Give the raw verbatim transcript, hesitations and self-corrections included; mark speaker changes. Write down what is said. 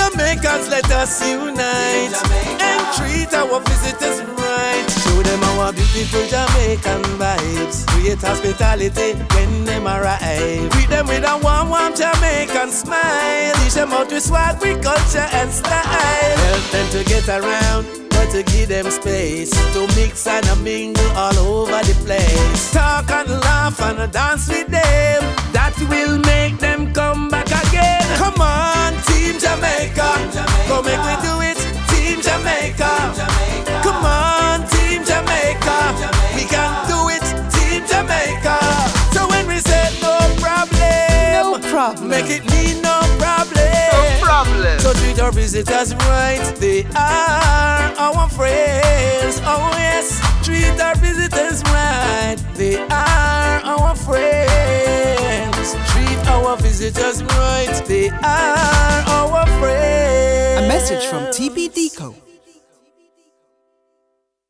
Speaker 1: Jamaicans, let us unite and treat our visitors right. Show them our beautiful Jamaican vibes. Create hospitality when them arrive. Greet them with a warm, warm Jamaican smile. Teach them how to swag with culture and style. Help them to get around, but to give them space to mix and a mingle all over the place. Talk and laugh and dance with them. That will make them come back again. Come on, Team Jamaica, come make me do it. Team Jamaica, come on, Team Jamaica, we can do it. Team Jamaica. So when we say no problem,
Speaker 2: No problem.
Speaker 1: make it mean no problem.
Speaker 2: No problem.
Speaker 1: So treat our visitors right, they are our friends. Oh yes, treat our visitors right, they are our friends. Treat our visitors right, they are our friends.
Speaker 2: A message from T P D C O.